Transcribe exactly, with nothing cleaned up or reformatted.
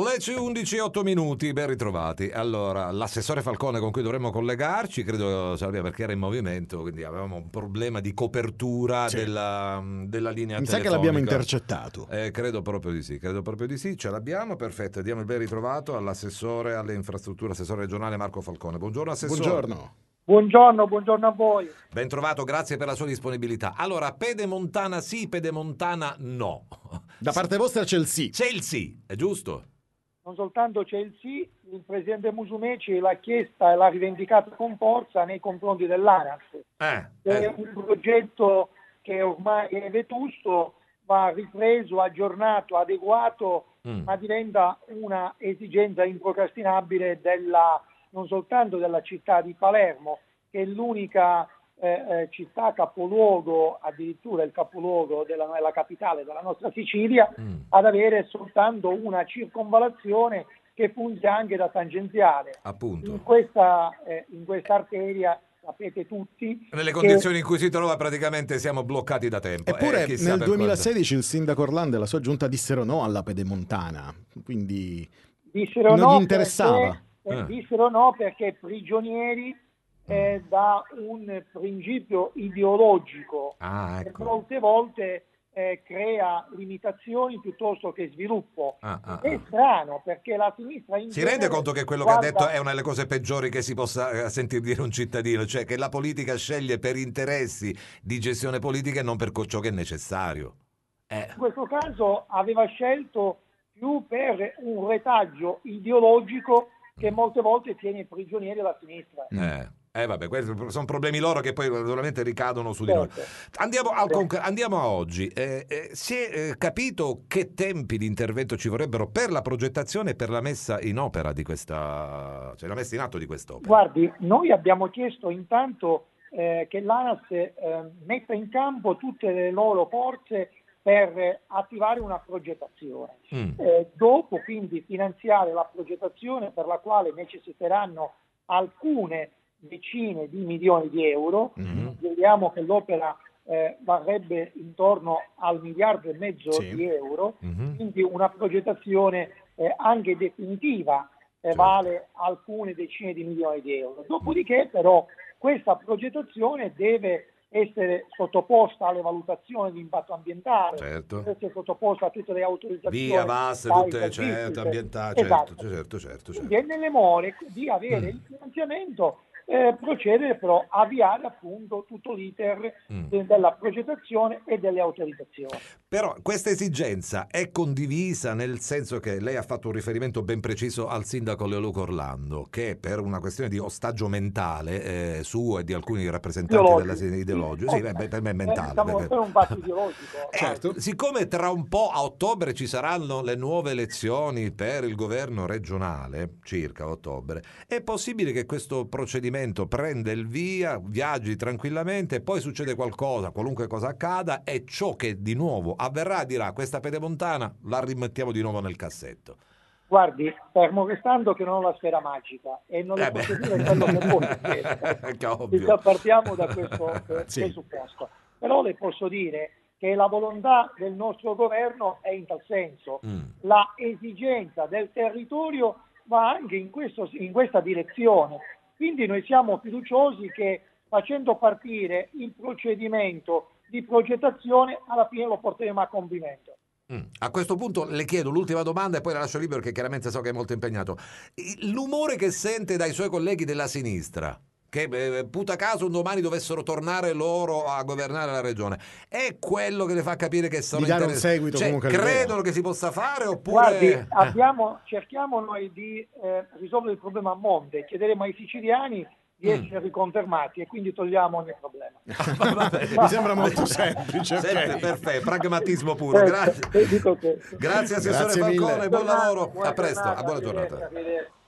le undici e otto minuti, ben ritrovati. Allora, l'assessore Falcone con cui dovremmo collegarci, credo Salvia, perché era in movimento, quindi avevamo un problema di copertura sì. della, della linea Mi telefonica. sa che l'abbiamo intercettato. Eh, credo proprio di sì, credo proprio di sì, ce l'abbiamo, perfetto. Diamo il ben ritrovato all'assessore alle infrastrutture, assessore regionale Marco Falcone. Buongiorno assessore. Buongiorno. Buongiorno, buongiorno a voi. Ben trovato, grazie per la sua disponibilità. Allora, pedemontana sì, pedemontana no. Da parte vostra c'è il sì. C'è il sì, è giusto? Non soltanto c'è il sì, il presidente Musumeci l'ha chiesta e l'ha rivendicata con forza nei confronti dell'ANAS. Eh, È eh. un progetto che ormai è vetusto, va ripreso, aggiornato, adeguato, mm. ma diventa una esigenza improcrastinabile della, non soltanto della città di Palermo, che è l'unica eh, eh, città capoluogo, addirittura il capoluogo della, della capitale della nostra Sicilia, mm. ad avere soltanto una circonvallazione che funge anche da tangenziale. Appunto. In questa, eh, in questa arteria, sapete tutti, nelle condizioni che... in cui si trova praticamente siamo bloccati da tempo. Eppure eh, nel duemilasedici cosa... il sindaco Orlando e la sua giunta dissero no alla pedemontana, quindi dissero non no gli interessava. Perché, eh. Dissero no perché prigionieri eh, da un principio ideologico ah, ecco. che molte volte eh, crea limitazioni piuttosto che sviluppo. Ah, ah, è ah. strano perché la sinistra in si genere, rende conto che quello guarda... che ha detto è una delle cose peggiori che si possa sentir dire un cittadino, cioè che la politica sceglie per interessi di gestione politica e non per ciò che è necessario. Eh. In questo caso aveva scelto più per un retaggio ideologico che molte volte tiene prigionieri alla sinistra. Eh. Eh vabbè, questi sono problemi loro che poi naturalmente ricadono su di noi. Andiamo, al conc- andiamo a oggi. Eh, eh, si è eh, capito che tempi di intervento ci vorrebbero per la progettazione e per la messa in opera di questa, cioè la messa in atto di quest'opera? Guardi, noi abbiamo chiesto intanto eh, che l'ANAS eh, metta in campo tutte le loro forze per attivare una progettazione. Mm. Eh, dopo quindi finanziare la progettazione per la quale necessiteranno alcune decine di milioni di euro. Mm-hmm. Vediamo che l'opera eh, varrebbe intorno al miliardo e mezzo sì. di euro, mm-hmm. quindi una progettazione eh, anche definitiva eh, certo. vale alcune decine di milioni di euro. Dopodiché però questa progettazione deve essere sottoposta alle valutazioni di impatto ambientale, certo. deve essere sottoposta a tutte le autorizzazioni via V A S, tutte certo, ambientali, esatto. certo, certo, certo, certo. Quindi è nelle more di avere mm. il finanziamento, eh, procedere però avviare appunto tutto l'iter mm. de- della progettazione e delle autorizzazioni. Però questa esigenza è condivisa, nel senso che lei ha fatto un riferimento ben preciso al sindaco Leoluca Orlando, che per una questione di ostaggio mentale eh, suo e di alcuni rappresentanti ideologico. della sinistra ideologica, sì, beh, per me è mentale. Eh, perché... per un patto ideologico. Eh, certo. Siccome tra un po' a ottobre ci saranno le nuove elezioni per il governo regionale, circa a ottobre, è possibile che questo procedimento prenda il via, viaggi tranquillamente e poi succede qualcosa, qualunque cosa accada, e ciò che di nuovo avverrà dirà questa pedemontana la rimettiamo di nuovo nel cassetto. Guardi, fermo restando che non ho la sfera magica e non le eh posso dire quello che può succedere. Partiamo da questo eh, sì. presupposto. Però le posso dire che la volontà del nostro governo è in tal senso. Mm. La esigenza del territorio va anche in, questo, in questa direzione. Quindi noi siamo fiduciosi che facendo partire il procedimento di progettazione alla fine lo porteremo a compimento. Mm. A questo punto le chiedo l'ultima domanda e poi la lascio libero perché chiaramente so che è molto impegnato. L'umore che sente dai suoi colleghi della sinistra, che eh, puta caso un domani dovessero tornare loro a governare la regione, è quello che le fa capire che sono di dare un seguito, cioè, comunque credono che si possa fare oppure guardi, abbiamo, cerchiamo noi di eh, risolvere il problema a monte, chiederemo ai siciliani di essere mm. riconfermati e quindi togliamo ogni problema. Mi sembra molto semplice. Okay. Perfetto, pragmatismo puro. Grazie, grazie assessore Falcone, buon lavoro, a presto, a buona giornata.